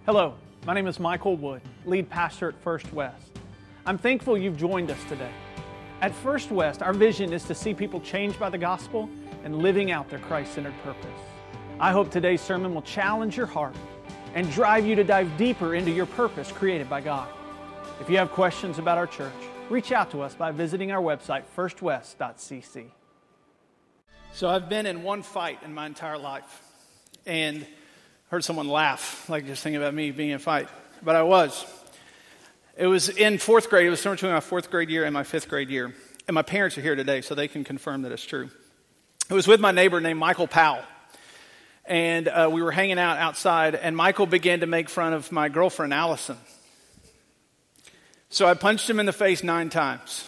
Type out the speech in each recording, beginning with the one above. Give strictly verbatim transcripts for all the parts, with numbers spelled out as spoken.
Hello, my name is Michael Wood, lead pastor at First West. I'm thankful you've joined us today. At First West, our vision is to see people changed by the gospel and living out their Christ-centered purpose. I hope today's sermon will challenge your heart and drive you to dive deeper into your purpose created by God. If you have questions about our church, reach out to us by visiting our website, first west dot c c. So I've been in one fight in my entire life, and heard someone laugh, like just thinking about me being in a fight, but I was. It was in fourth grade. It was somewhere between my fourth grade year and my fifth grade year, and my parents are here today, so they can confirm that it's true. It was with my neighbor named Michael Powell, and uh, we were hanging out outside, and Michael began to make fun of my girlfriend, Allison. So I punched him in the face nine times.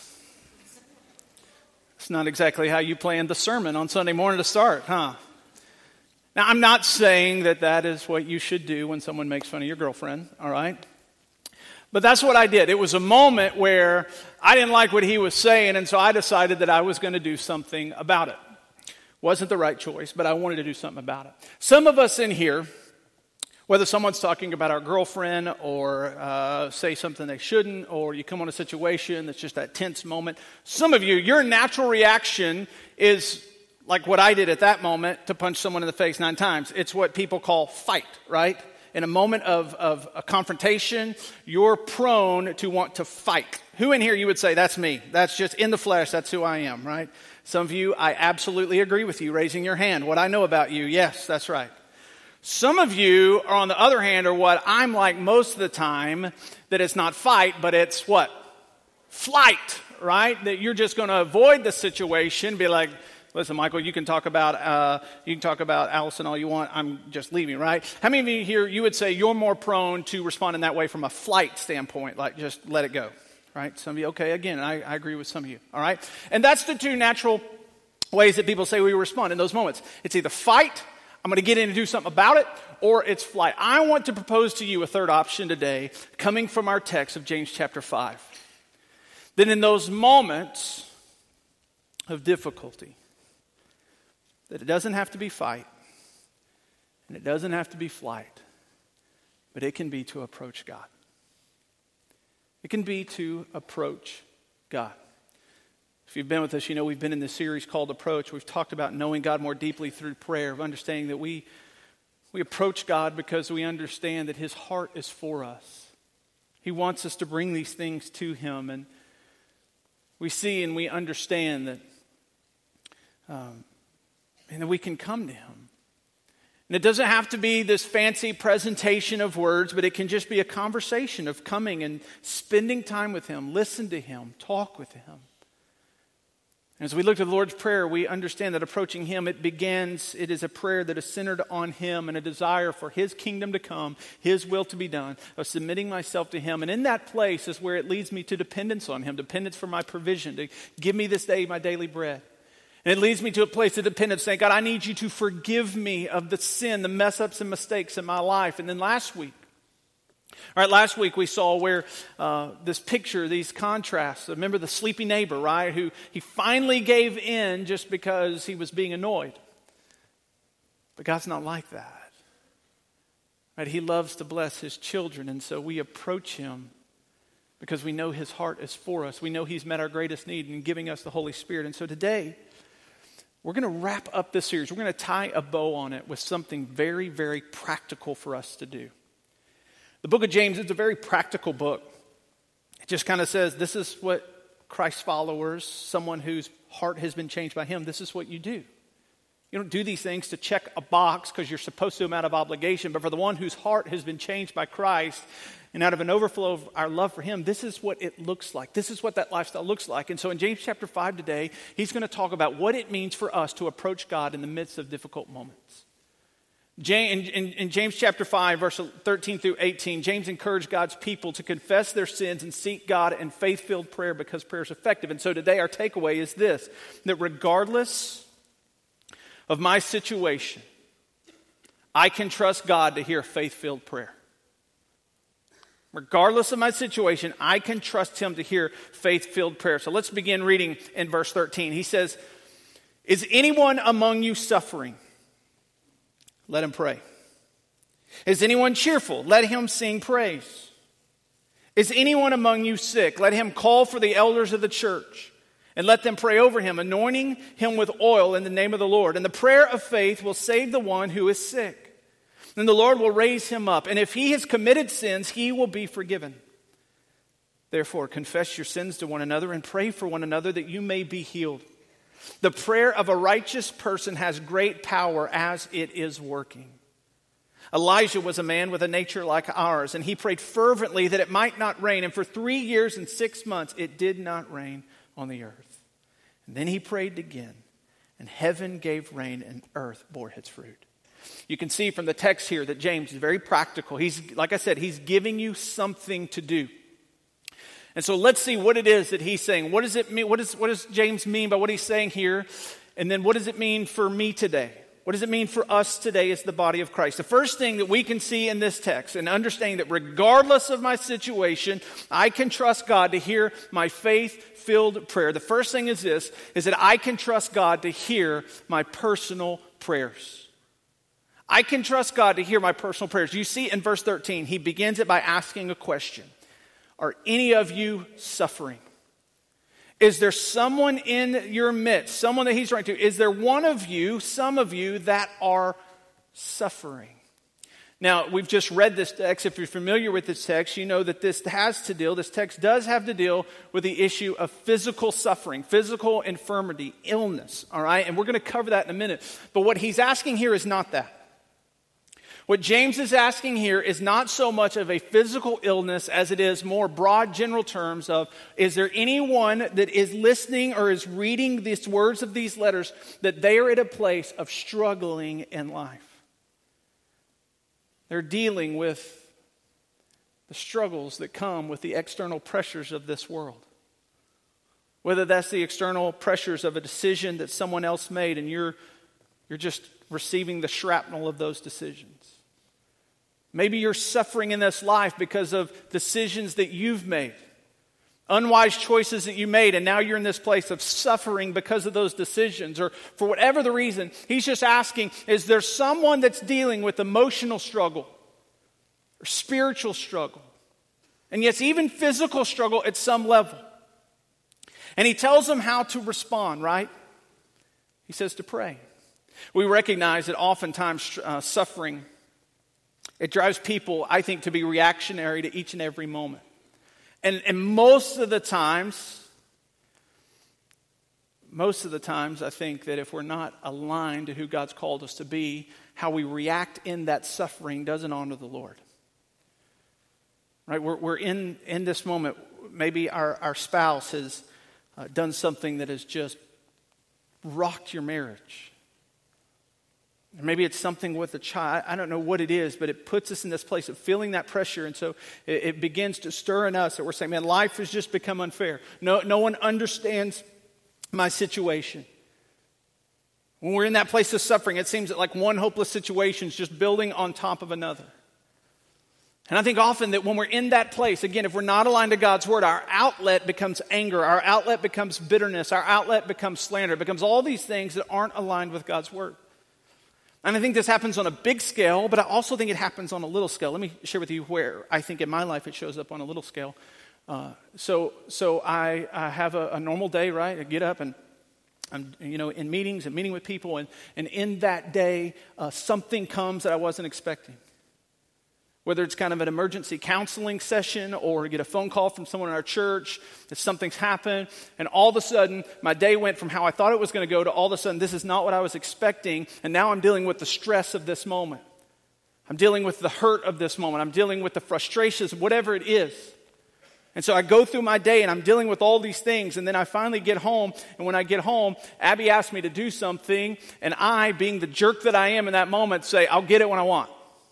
It's not exactly how you planned the sermon on Sunday morning to start, huh? Now, I'm not saying that that is what you should do when someone makes fun of your girlfriend, all right? But that's what I did. It was a moment where I didn't like what he was saying, and so I decided that I was going to do something about it. Wasn't the right choice, but I wanted to do something about it. Some of us in here, whether someone's talking about our girlfriend or uh, say something they shouldn't, or you come on a situation that's just that tense moment, some of you, your natural reaction is like what I did at that moment, to punch someone in the face nine times. It's what people call fight, right? In a moment of, of a confrontation, you're prone to want to fight. Who in here you would say, that's me? That's just in the flesh, that's who I am, right? Some of you, I absolutely agree with you, raising your hand. What I know about you, yes, that's right. Some of you, are, on the other hand, are what I'm like most of the time, that it's not fight, but it's what? Flight, right? That you're just going to avoid the situation, be like, listen, Michael, you can talk about uh, you can talk about Allison all you want. I'm just leaving, right? How many of you here, you would say you're more prone to respond in that way from a flight standpoint, like just let it go, right? Some of you, okay, again, I, I agree with some of you, all right? And that's the two natural ways that people say we respond in those moments. It's either fight, I'm going to get in and do something about it, or it's flight. I want to propose to you a third option today, coming from our text of James chapter five. Then in those moments of difficulty, that it doesn't have to be fight, and it doesn't have to be flight, but it can be to approach God. It can be to approach God. If you've been with us, you know we've been in this series called Approach. We've talked about knowing God more deeply through prayer, of understanding that we, we approach God because we understand that His heart is for us. He wants us to bring these things to Him, and we see and we understand that um, and that we can come to Him. And it doesn't have to be this fancy presentation of words, but it can just be a conversation of coming and spending time with Him, listen to Him, talk with Him. As we look to the Lord's Prayer, we understand that approaching Him, it begins, it is a prayer that is centered on Him and a desire for His kingdom to come, His will to be done, of submitting myself to Him. And in that place is where it leads me to dependence on Him, dependence for my provision, to give me this day my daily bread. And it leads me to a place of dependence, saying, God, I need you to forgive me of the sin, the mess ups and mistakes in my life. And then last week, all right, last week we saw where uh, this picture, these contrasts. Remember the sleepy neighbor, right? Who he finally gave in just because he was being annoyed. But God's not like that. Right? He loves to bless His children, and so we approach Him because we know His heart is for us. We know He's met our greatest need in giving us the Holy Spirit. And so today, we're going to wrap up this series. We're going to tie a bow on it with something very, very practical for us to do. The book of James is a very practical book. It just kind of says, this is what Christ's followers, someone whose heart has been changed by Him, this is what you do. You don't do these things to check a box because you're supposed to do them out of obligation, but for the one whose heart has been changed by Christ, and out of an overflow of our love for Him, this is what it looks like. This is what that lifestyle looks like. And so in James chapter five today, he's going to talk about what it means for us to approach God in the midst of difficult moments. James, in, in James chapter five, verse thirteen through eighteen, James encouraged God's people to confess their sins and seek God in faith-filled prayer because prayer is effective. And so today our takeaway is this, that regardless of my situation, I can trust God to hear faith-filled prayer. Regardless of my situation, I can trust Him to hear faith-filled prayer. So let's begin reading in verse thirteen. He says, "Is anyone among you suffering? Let him pray. Is anyone cheerful? Let him sing praise. Is anyone among you sick? Let him call for the elders of the church and let them pray over him, anointing him with oil in the name of the Lord. And the prayer of faith will save the one who is sick. Then the Lord will raise him up. And if he has committed sins, he will be forgiven. Therefore, confess your sins to one another and pray for one another that you may be healed. The prayer of a righteous person has great power as it is working. Elijah was a man with a nature like ours, and he prayed fervently that it might not rain. And for three years and six months, it did not rain on the earth. And then he prayed again, and heaven gave rain, and earth bore its fruit. You can see from the text here that James is very practical. He's, like I said, he's giving you something to do. And so let's see what it is that he's saying. What does it mean? What, is, what does James mean by what he's saying here? And then what does it mean for me today? What does it mean for us today as the body of Christ? The first thing that we can see in this text, and understanding that regardless of my situation, I can trust God to hear my faith-filled prayer. The first thing is this, is that I can trust God to hear my personal prayers. I can trust God to hear my personal prayers. You see in verse thirteen, he begins it by asking a question. Are any of you suffering? Is there someone in your midst, someone that he's writing to? Is there one of you, some of you, that are suffering? Now, we've just read this text. If you're familiar with this text, you know that this has to deal, this text does have to deal with the issue of physical suffering, physical infirmity, illness, all right? And we're going to cover that in a minute. But what he's asking here is not that. What James is asking here is not so much of a physical illness as it is more broad general terms of, is there anyone that is listening or is reading these words of these letters that they are at a place of struggling in life? They're dealing with the struggles that come with the external pressures of this world. Whether that's the external pressures of a decision that someone else made and you're, you're just receiving the shrapnel of those decisions. Maybe you're suffering in this life because of decisions that you've made. Unwise choices that you made, and now you're in this place of suffering because of those decisions. Or for whatever the reason, he's just asking, is there someone that's dealing with emotional struggle or spiritual struggle? And yes, even physical struggle at some level. And he tells them how to respond, right? He says to pray. We recognize that oftentimes uh, suffering, it drives people, I think, to be reactionary to each and every moment. And, and most of the times, most of the times, I think that if we're not aligned to who God's called us to be, how we react in that suffering doesn't honor the Lord. Right? We're, we're in, in this moment, maybe our, our spouse has uh, done something that has just rocked your marriage. Maybe it's something with a child. I don't know what it is, but it puts us in this place of feeling that pressure. And so it, it begins to stir in us that we're saying, man, life has just become unfair. No, no one understands my situation. When we're in that place of suffering, it seems that like one hopeless situation is just building on top of another. And I think often that when we're in that place, again, if we're not aligned to God's word, our outlet becomes anger. Our outlet becomes bitterness. Our outlet becomes slander. It becomes all these things that aren't aligned with God's word. And I think this happens on a big scale, but I also think it happens on a little scale. Let me share with you where I think in my life it shows up on a little scale. Uh, so so I, I have a, a normal day, right? I get up and I'm you know in meetings and meeting with people, and, and in that day, uh, something comes that I wasn't expecting. Whether it's kind of an emergency counseling session or get a phone call from someone in our church that something's happened, and all of a sudden my day went from how I thought it was going to go to all of a sudden this is not what I was expecting, and now I'm dealing with the stress of this moment. I'm dealing with the hurt of this moment. I'm dealing with the frustrations, whatever it is. And so I go through my day and I'm dealing with all these things, and then I finally get home, and when I get home, Abby asked me to do something, and I, being the jerk that I am in that moment, say, I'll get it when I want.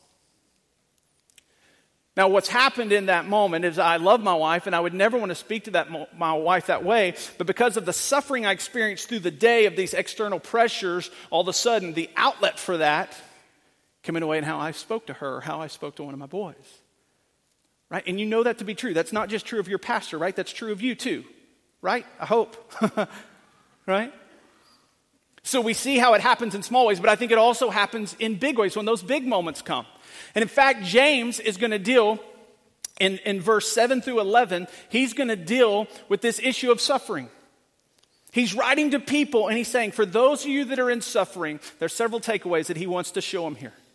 Now, what's happened in that moment is I love my wife, and I would never want to speak to that mo- my wife that way, but because of the suffering I experienced through the day of these external pressures, all of a sudden the outlet for that came in a way in how I spoke to her or how I spoke to one of my boys. Right? And you know that to be true. That's not just true of your pastor, right? That's true of you too, right? I hope. Right? So we see how it happens in small ways, but I think it also happens in big ways when those big moments come. And in fact, James is going to deal, in, in verse seven through eleven, he's going to deal with this issue of suffering. He's writing to people and he's saying, for those of you that are in suffering, there's several takeaways that he wants to show them here.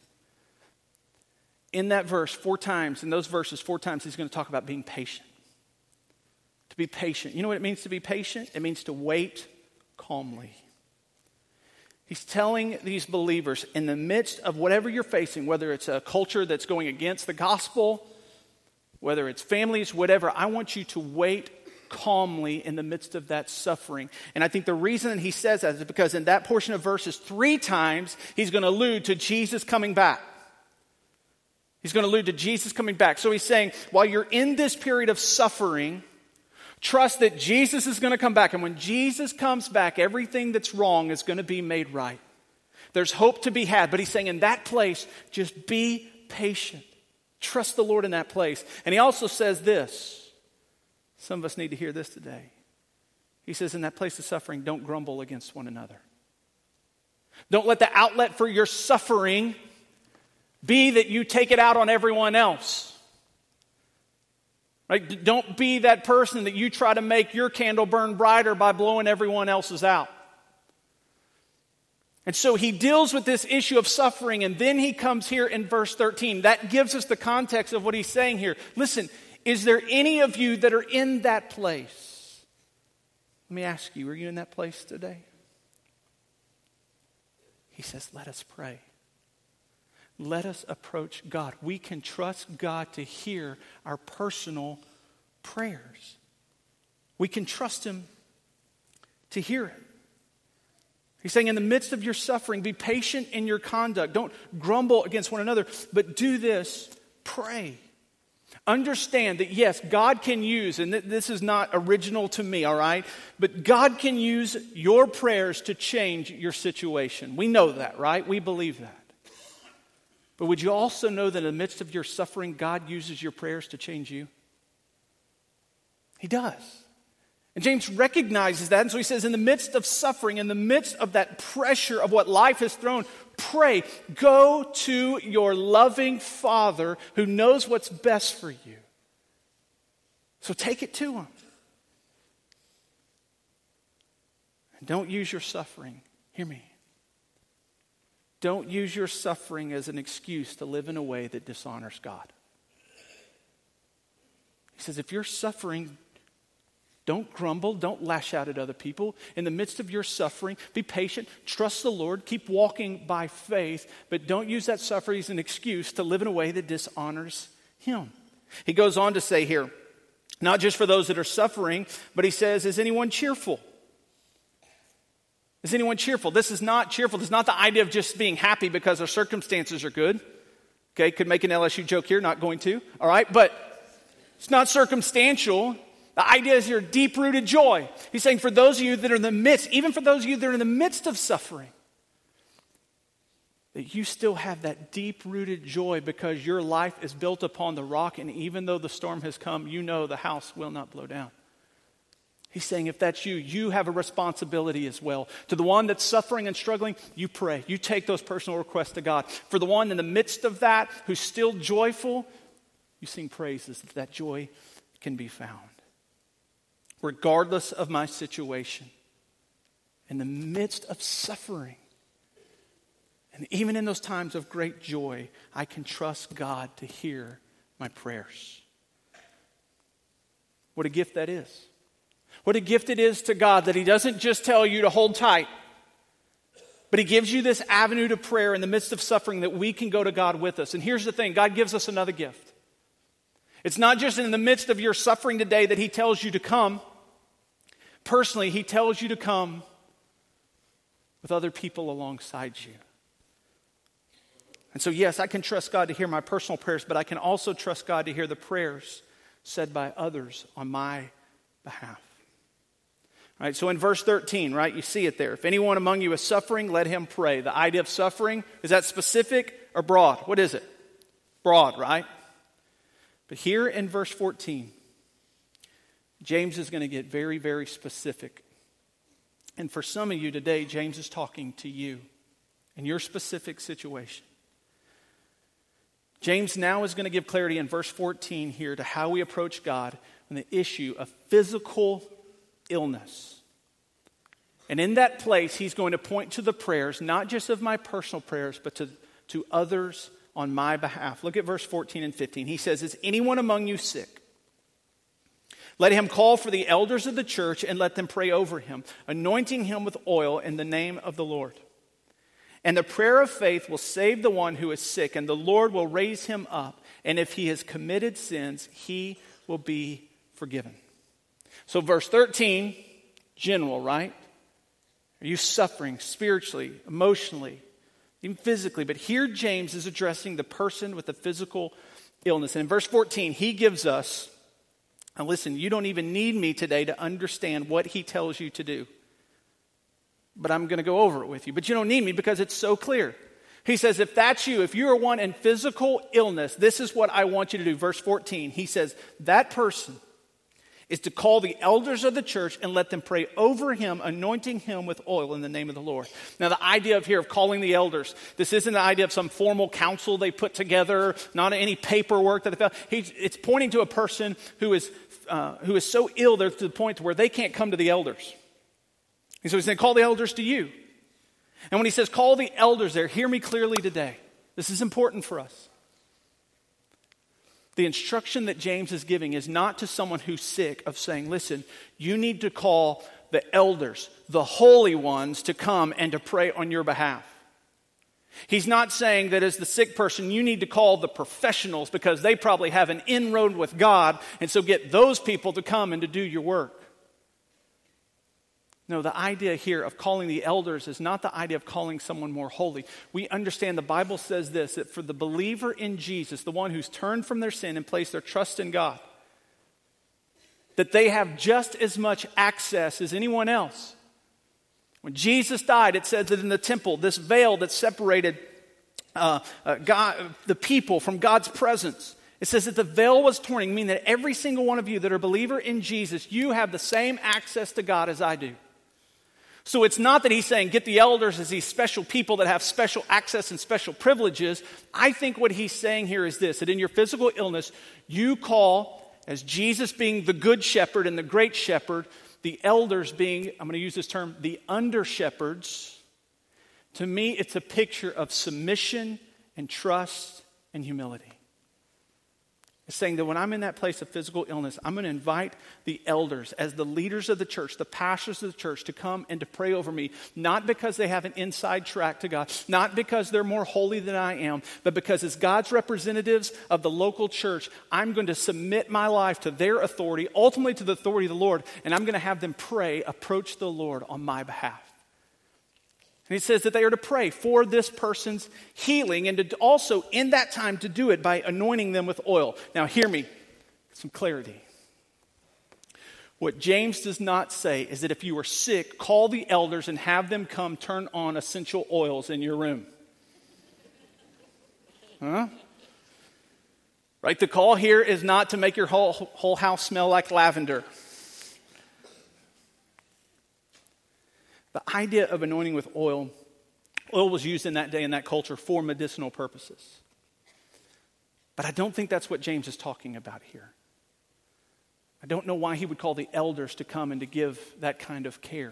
In that verse, four times, in those verses, four times, he's going to talk about being patient. To be patient. You know what it means to be patient? It means to wait calmly. He's telling these believers, in the midst of whatever you're facing, whether it's a culture that's going against the gospel, whether it's families, whatever, I want you to wait calmly in the midst of that suffering. And I think the reason he says that is because in that portion of verses, three times, he's going to allude to Jesus coming back. He's going to allude to Jesus coming back. So he's saying, while you're in this period of suffering, trust that Jesus is going to come back. And when Jesus comes back, everything that's wrong is going to be made right. There's hope to be had. But he's saying in that place, just be patient. Trust the Lord in that place. And he also says this. Some of us need to hear this today. He says, in that place of suffering, don't grumble against one another. Don't let the outlet for your suffering be that you take it out on everyone else. Right? Don't be that person that you try to make your candle burn brighter by blowing everyone else's out. And so he deals with this issue of suffering, and then he comes here in verse thirteen. That gives us the context of what he's saying here. Listen, is there any of you that are in that place? Let me ask you, are you in that place today? He says, let us pray. Let us approach God. We can trust God to hear our personal prayers. We can trust Him to hear it. He's saying in the midst of your suffering, be patient in your conduct. Don't grumble against one another, but do this, pray. Understand that yes, God can use, and this is not original to me, all right? But God can use your prayers to change your situation. We know that, right? We believe that. But would you also know that in the midst of your suffering, God uses your prayers to change you? He does. And James recognizes that, and so he says, in the midst of suffering, in the midst of that pressure of what life has thrown, pray. Go to your loving Father who knows what's best for you. So take it to Him. And don't use your suffering. Hear me. Don't use your suffering as an excuse to live in a way that dishonors God. He says, if you're suffering, don't grumble, don't lash out at other people. In the midst of your suffering, be patient, trust the Lord, keep walking by faith, but don't use that suffering as an excuse to live in a way that dishonors Him. He goes on to say here, not just for those that are suffering, but he says, is anyone cheerful? Is anyone cheerful? This is not cheerful. This is not the idea of just being happy because our circumstances are good. Okay, could make an L S U joke here, not going to. All right, but it's not circumstantial. The idea is your deep-rooted joy. He's saying for those of you that are in the midst, even for those of you that are in the midst of suffering, that you still have that deep-rooted joy because your life is built upon the rock, and even though the storm has come, you know the house will not blow down. He's saying if that's you, you have a responsibility as well. To the one that's suffering and struggling, you pray. You take those personal requests to God. For the one in the midst of that who's still joyful, you sing praises that that joy can be found. Regardless of my situation, in the midst of suffering, and even in those times of great joy, I can trust God to hear my prayers. What a gift that is. What a gift it is to God that He doesn't just tell you to hold tight, but He gives you this avenue to prayer in the midst of suffering that we can go to God with us. And here's the thing, God gives us another gift. It's not just in the midst of your suffering today that He tells you to come. Personally, He tells you to come with other people alongside you. And so yes, I can trust God to hear my personal prayers, but I can also trust God to hear the prayers said by others on my behalf. All right, so in verse thirteen, right, you see it there. If anyone among you is suffering, let him pray. The idea of suffering, is that specific or broad? What is it? Broad, right? But here in verse fourteen, James is going to get very, very specific. And for some of you today, James is talking to you in your specific situation. James now is going to give clarity in verse fourteen here to how we approach God on the issue of physical illness. And in that place, he's going to point to the prayers, not just of my personal prayers, but to, to others on my behalf. Look at verse fourteen and fifteen. He says, is anyone among you sick? Let him call for the elders of the church and let them pray over him, anointing him with oil in the name of the Lord. And the prayer of faith will save the one who is sick, and the Lord will raise him up. And if he has committed sins, he will be forgiven. So verse thirteen, general, right? Are you suffering spiritually, emotionally, even physically? But here James is addressing the person with the physical illness. And in verse fourteen, he gives us, and listen, you don't even need me today to understand what he tells you to do. But I'm going to go over it with you. But you don't need me because it's so clear. He says, if that's you, if you're one in physical illness, this is what I want you to do. Verse fourteen, he says, that person is to call the elders of the church and let them pray over him, anointing him with oil in the name of the Lord. Now, the idea of here of calling the elders, this isn't the idea of some formal council they put together, not any paperwork that they found. He, it's pointing to a person who is uh, who is so ill they're to the point where they can't come to the elders. And so he's saying, call the elders to you. And when he says, call the elders there, hear me clearly today. This is important for us. The instruction that James is giving is not to someone who's sick of saying, listen, you need to call the elders, the holy ones, to come and to pray on your behalf. He's not saying that as the sick person, you need to call the professionals because they probably have an inroad with God, and so get those people to come and to do your work. No, the idea here of calling the elders is not the idea of calling someone more holy. We understand the Bible says this, that for the believer in Jesus, the one who's turned from their sin and placed their trust in God, that they have just as much access as anyone else. When Jesus died, it says that in the temple, this veil that separated uh, uh, God, the people from God's presence, it says that the veil was torn, meaning that every single one of you that are a believer in Jesus, you have the same access to God as I do. So it's not that he's saying get the elders as these special people that have special access and special privileges. I think what he's saying here is this, that in your physical illness, you call, as Jesus being the good shepherd and the great shepherd, the elders being, I'm going to use this term, the under shepherds. To me, it's a picture of submission and trust and humility. It's saying that when I'm in that place of physical illness, I'm going to invite the elders as the leaders of the church, the pastors of the church, to come and to pray over me, not because they have an inside track to God, not because they're more holy than I am, but because as God's representatives of the local church, I'm going to submit my life to their authority, ultimately to the authority of the Lord, and I'm going to have them pray, approach the Lord on my behalf. And he says that they are to pray for this person's healing and to also, in that time, to do it by anointing them with oil. Now, hear me, some clarity. What James does not say is that if you are sick, call the elders and have them come turn on essential oils in your room. Huh? Right? The call here is not to make your whole, whole house smell like lavender. The idea of anointing with oil, oil was used in that day in that culture for medicinal purposes. But I don't think that's what James is talking about here. I don't know why he would call the elders to come and to give that kind of care.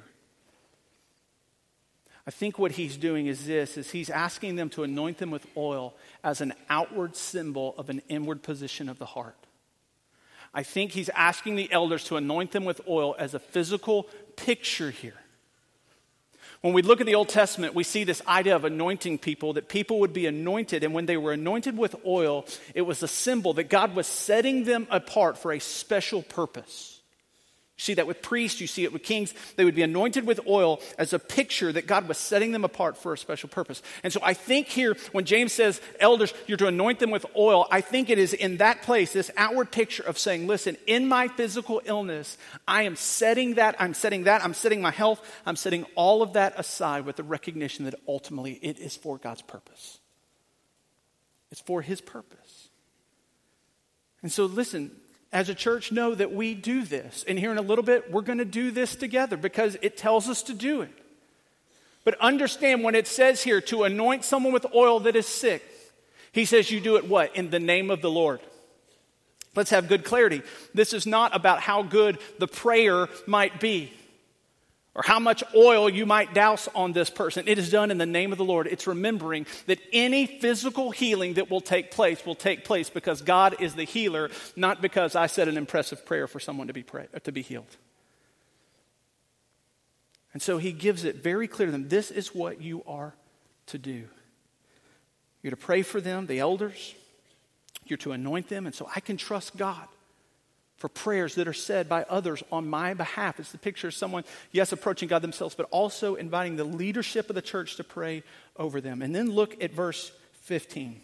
I think what he's doing is this, is he's asking them to anoint them with oil as an outward symbol of an inward position of the heart. I think he's asking the elders to anoint them with oil as a physical picture here. When we look at the Old Testament, we see this idea of anointing people, that people would be anointed, and when they were anointed with oil, it was a symbol that God was setting them apart for a special purpose. You see that with priests, you see it with kings. They would be anointed with oil as a picture that God was setting them apart for a special purpose. And so I think here, when James says, elders, you're to anoint them with oil, I think it is in that place, this outward picture of saying, listen, in my physical illness, I am setting that, I'm setting that, I'm setting my health, I'm setting all of that aside with the recognition that ultimately it is for God's purpose. It's for his purpose. And so listen, as a church, know that we do this. And here in a little bit, we're going to do this together because it tells us to do it. But understand when it says here to anoint someone with oil that is sick, He says you do it what? In the name of the Lord. Let's have good clarity. This is not about how good the prayer might be or how much oil you might douse on this person. It is done in the name of the Lord. It's remembering that any physical healing that will take place will take place because God is the healer, not because I said an impressive prayer for someone to be pray, to be healed. And so he gives it very clear to them. This is what you are to do. You're to pray for them, the elders. You're to anoint them. And so I can trust God for prayers that are said by others on my behalf. It's the picture of someone, yes, approaching God themselves, but also inviting the leadership of the church to pray over them. And then look at verse fifteen.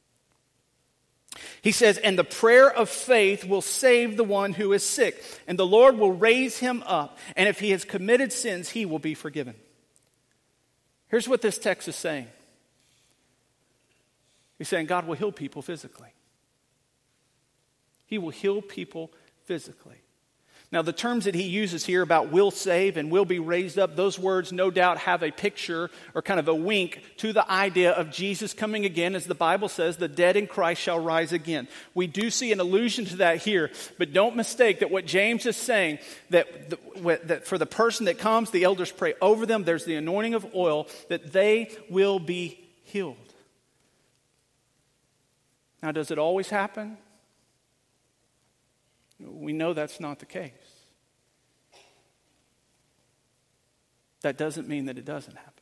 He says, and the prayer of faith will save the one who is sick, and the Lord will raise him up, and if he has committed sins, he will be forgiven. Here's what this text is saying. He's saying God will heal people physically. He will heal people physically. Now, the terms that he uses here about will save and will be raised up, those words no doubt have a picture or kind of a wink to the idea of Jesus coming again. As the Bible says, the dead in Christ shall rise again. We do see an allusion to that here, but don't mistake that what James is saying, that, the, that for the person that comes, the elders pray over them, there's the anointing of oil, that they will be healed. Now, does it always happen? We know that's not the case. That doesn't mean that it doesn't happen.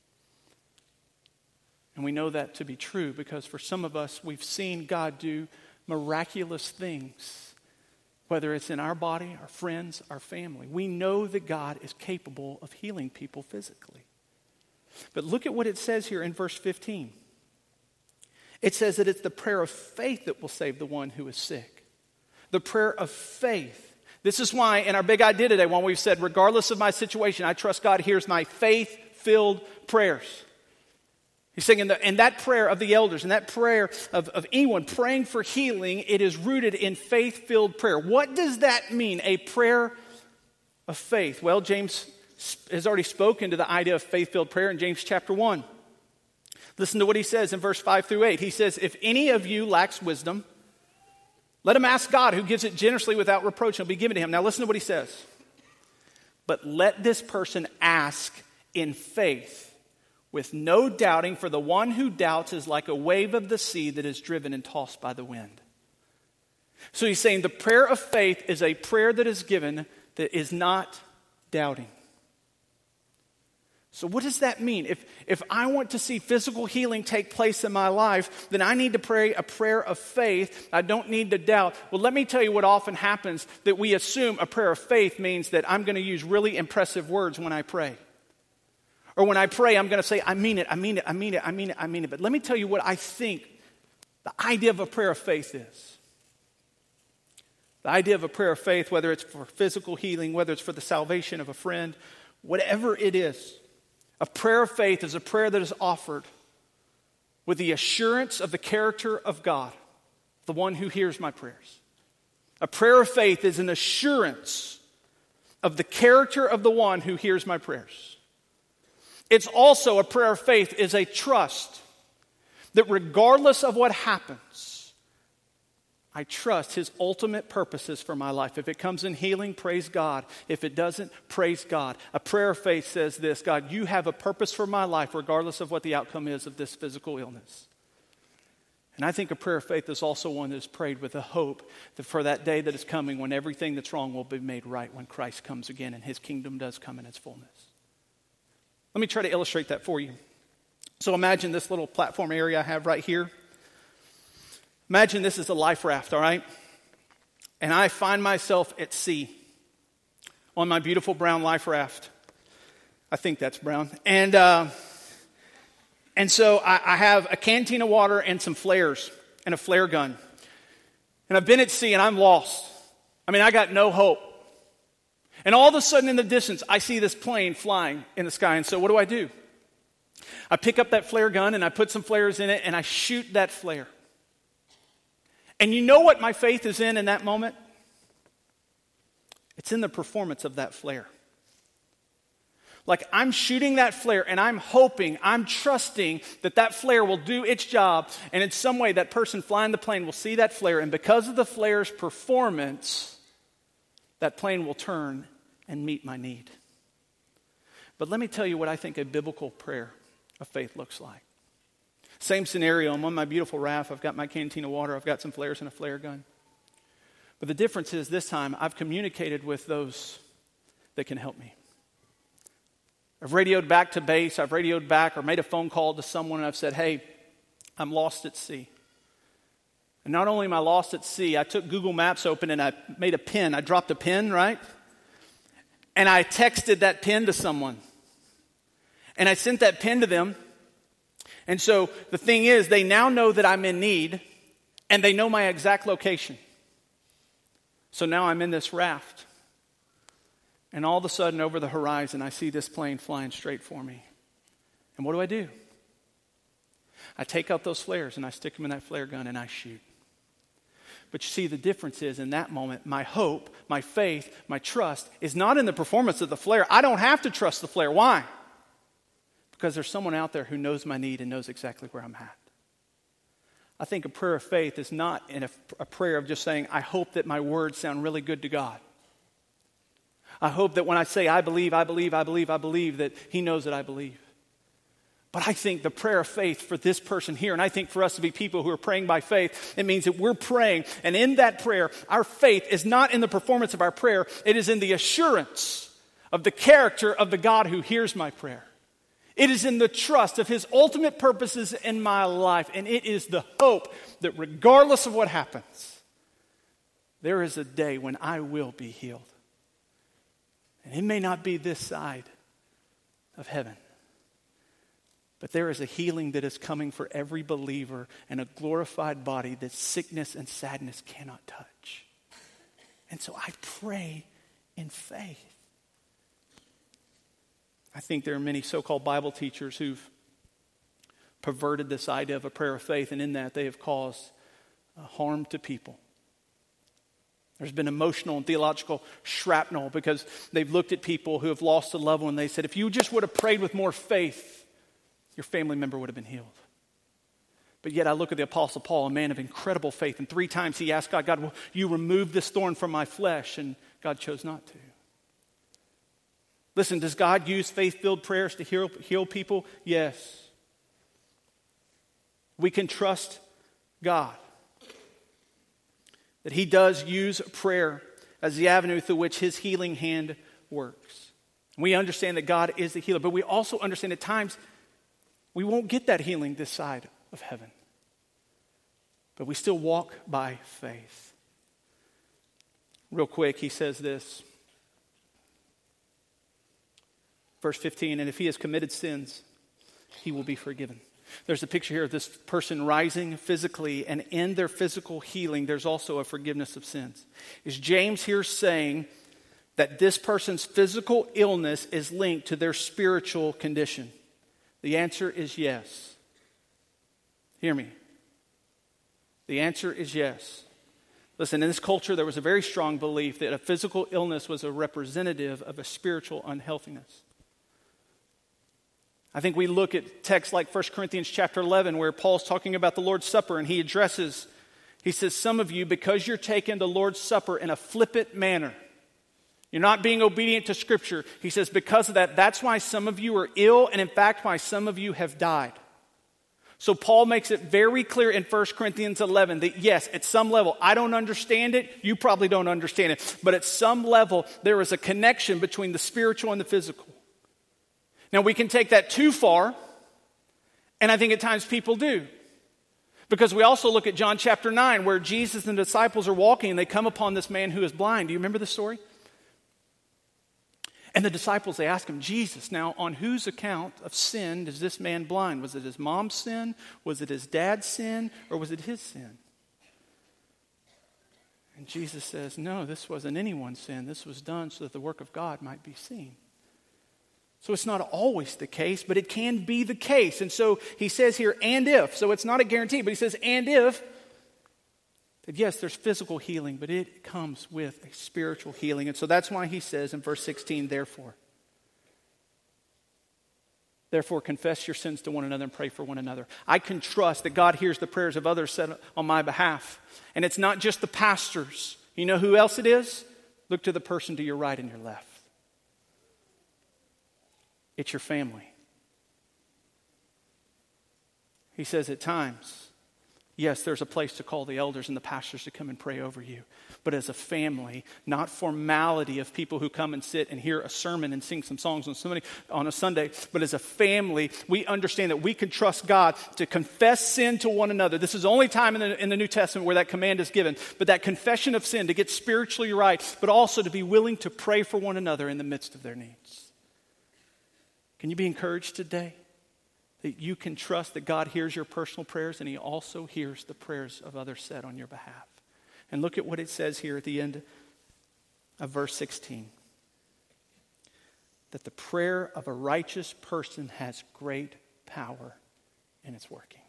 And we know that to be true because for some of us, we've seen God do miraculous things, whether it's in our body, our friends, our family. We know that God is capable of healing people physically. But look at what it says here in verse fifteen. It says that it's the prayer of faith that will save the one who is sick. The prayer of faith. This is why in our big idea today, when we've said, regardless of my situation, I trust God hears my faith-filled prayers. He's saying in, the, in that prayer of the elders, in that prayer of, of anyone praying for healing, it is rooted in faith-filled prayer. What does that mean, a prayer of faith? Well, James has already spoken to the idea of faith-filled prayer in James chapter one. Listen to what he says in verse five through eight. He says, if any of you lacks wisdom, let him ask God, who gives it generously without reproach, and it'll be given to him. Now listen to what he says. But let this person ask in faith, with no doubting, for the one who doubts is like a wave of the sea that is driven and tossed by the wind. So he's saying the prayer of faith is a prayer that is given that is not doubting. So what does that mean? If, if I want to see physical healing take place in my life, then I need to pray a prayer of faith. I don't need to doubt. Well, let me tell you what often happens, that we assume a prayer of faith means that I'm going to use really impressive words when I pray. Or when I pray, I'm going to say, I mean it, I mean it, I mean it, I mean it, I mean it. But let me tell you what I think the idea of a prayer of faith is. The idea of a prayer of faith, whether it's for physical healing, whether it's for the salvation of a friend, whatever it is, a prayer of faith is a prayer that is offered with the assurance of the character of God, the one who hears my prayers. A prayer of faith is an assurance of the character of the one who hears my prayers. It's also a prayer of faith is a trust that regardless of what happens, I trust his ultimate purposes for my life. If it comes in healing, praise God. If it doesn't, praise God. A prayer of faith says this: God, you have a purpose for my life regardless of what the outcome is of this physical illness. And I think a prayer of faith is also one that is prayed with a hope that for that day that is coming when everything that's wrong will be made right when Christ comes again and his kingdom does come in its fullness. Let me try to illustrate that for you. So imagine this little platform area I have right here. Imagine this is a life raft, all right? And I find myself at sea on my beautiful brown life raft. I think that's brown. And uh, and so I, I have a canteen of water and some flares and a flare gun. And I've been at sea and I'm lost. I mean, I got no hope. And all of a sudden in the distance, I see this plane flying in the sky. And so what do I do? I pick up that flare gun and I put some flares in it and I shoot that flare. And you know what my faith is in in that moment? It's in the performance of that flare. Like I'm shooting that flare and I'm hoping, I'm trusting that that flare will do its job. And in some way that person flying the plane will see that flare. And because of the flare's performance, that plane will turn and meet my need. But let me tell you what I think a biblical prayer of faith looks like. Same scenario. I'm on my beautiful raft. I've got my canteen of water. I've got some flares and a flare gun. But the difference is this time I've communicated with those that can help me. I've radioed back to base, I've radioed back or made a phone call to someone and I've said, hey, I'm lost at sea. And not only am I lost at sea, I took Google Maps open and I made a pin. I dropped a pin, right? And I texted that pin to someone. And I sent that pin to them. And so the thing is, they now know that I'm in need and they know my exact location. So now I'm in this raft. And all of a sudden, over the horizon, I see this plane flying straight for me. And what do I do? I take out those flares and I stick them in that flare gun and I shoot. But you see, the difference is in that moment, my hope, my faith, my trust is not in the performance of the flare. I don't have to trust the flare. Why? Because there's someone out there who knows my need and knows exactly where I'm at. I think a prayer of faith is not in a, a prayer of just saying, I hope that my words sound really good to God. I hope that when I say, I believe, I believe, I believe, I believe, that he knows that I believe. But I think the prayer of faith for this person here, and I think for us to be people who are praying by faith, it means that we're praying, and in that prayer, our faith is not in the performance of our prayer, it is in the assurance of the character of the God who hears my prayer. It is in the trust of his ultimate purposes in my life, and it is the hope that regardless of what happens, there is a day when I will be healed. And it may not be this side of heaven. But there is a healing that is coming for every believer and a glorified body that sickness and sadness cannot touch. And so I pray in faith. I think there are many so-called Bible teachers who've perverted this idea of a prayer of faith, and in that they have caused uh, harm to people. There's been emotional and theological shrapnel because they've looked at people who have lost a loved one and they said, if you just would have prayed with more faith, your family member would have been healed. But yet I look at the Apostle Paul, a man of incredible faith, and three times he asked God, God, will you remove this thorn from my flesh? And God chose not to. Listen, does God use faith-filled prayers to heal, heal people? Yes. We can trust God that he does use prayer as the avenue through which his healing hand works. We understand that God is the healer, but we also understand at times we won't get that healing this side of heaven. But we still walk by faith. Real quick, he says this. Verse fifteen, and if he has committed sins, he will be forgiven. There's a picture here of this person rising physically, and in their physical healing, there's also a forgiveness of sins. Is James here saying that this person's physical illness is linked to their spiritual condition? The answer is yes. Hear me. The answer is yes. Listen, in this culture, there was a very strong belief that a physical illness was a representative of a spiritual unhealthiness. I think we look at texts like First Corinthians chapter eleven where Paul's talking about the Lord's Supper and he addresses, he says, some of you, because you're taking the Lord's Supper in a flippant manner, you're not being obedient to Scripture. He says, because of that, that's why some of you are ill and in fact why some of you have died. So Paul makes it very clear in First Corinthians eleven that yes, at some level, I don't understand it, you probably don't understand it, but at some level there is a connection between the spiritual and the physical. Now, we can take that too far, and I think at times people do. Because we also look at John chapter nine, where Jesus and the disciples are walking, and they come upon this man who is blind. Do you remember the story? And the disciples, they ask him, Jesus, now on whose account of sin is this man blind? Was it his mom's sin? Was it his dad's sin? Or was it his sin? And Jesus says, no, this wasn't anyone's sin. This was done so that the work of God might be seen. So it's not always the case, but it can be the case. And so he says here, and if. So it's not a guarantee, but he says, and if. That yes, there's physical healing, but it comes with a spiritual healing. And so that's why he says in verse sixteen, therefore. Therefore, confess your sins to one another and pray for one another. I can trust that God hears the prayers of others said on my behalf. And it's not just the pastors. You know who else it is? Look to the person to your right and your left. It's your family. He says at times, yes, there's a place to call the elders and the pastors to come and pray over you. But as a family, not formality of people who come and sit and hear a sermon and sing some songs on Sunday, on a Sunday, but as a family, we understand that we can trust God to confess sin to one another. This is the only time in the, in the New Testament where that command is given. But that confession of sin, to get spiritually right, but also to be willing to pray for one another in the midst of their needs. Can you be encouraged today? That you can trust that God hears your personal prayers and He also hears the prayers of others said on your behalf. And look at what it says here at the end of verse sixteen. That the prayer of a righteous person has great power in its working.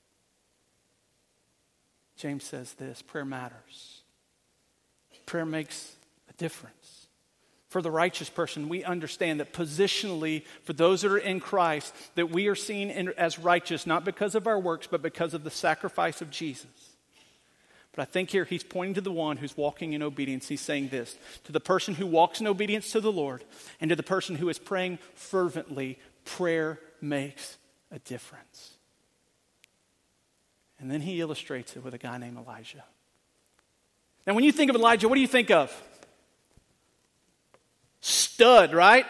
James says this, prayer matters. Prayer makes a difference. For the righteous person, we understand that positionally, for those that are in Christ, that we are seen in, as righteous, not because of our works, but because of the sacrifice of Jesus. But I think here he's pointing to the one who's walking in obedience. He's saying this, to the person who walks in obedience to the Lord, and to the person who is praying fervently, prayer makes a difference. And then he illustrates it with a guy named Elijah. Now, when you think of Elijah, what do you think of? Stud, right?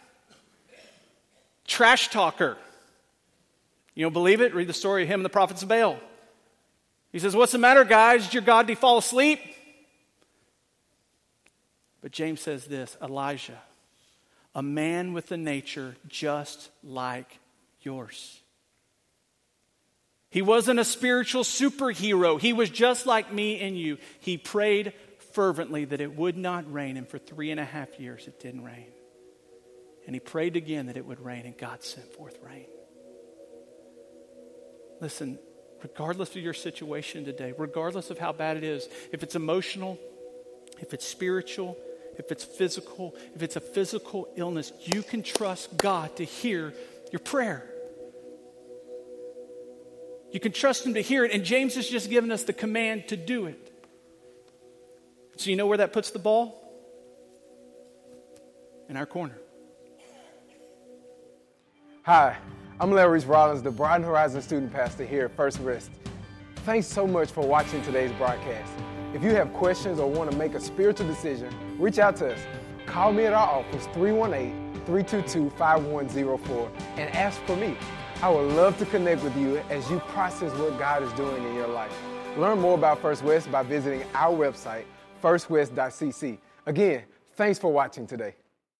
Trash talker. You don't believe it? Read the story of him and the prophets of Baal. He says, what's the matter, guys? Did your God, did he fall asleep? But James says this, Elijah, a man with a nature just like yours. He wasn't a spiritual superhero. He was just like me and you. He prayed fervently that it would not rain, and for three and a half years it didn't rain. And he prayed again that it would rain, and God sent forth rain. Listen, regardless of your situation today, regardless of how bad it is, if it's emotional, if it's spiritual, if it's physical, if it's a physical illness, you can trust God to hear your prayer. You can trust Him to hear it, and James has just given us the command to do it. So you know where that puts the ball? In our corner. Hi, I'm Larry Rollins, the Brighton Horizon student pastor here at First West. Thanks so much for watching today's broadcast. If you have questions or want to make a spiritual decision, reach out to us. Call me at our office, three one eight, three two two, five one zero four, and ask for me. I would love to connect with you as you process what God is doing in your life. Learn more about First West by visiting our website, first west dot c c. Again, thanks for watching today.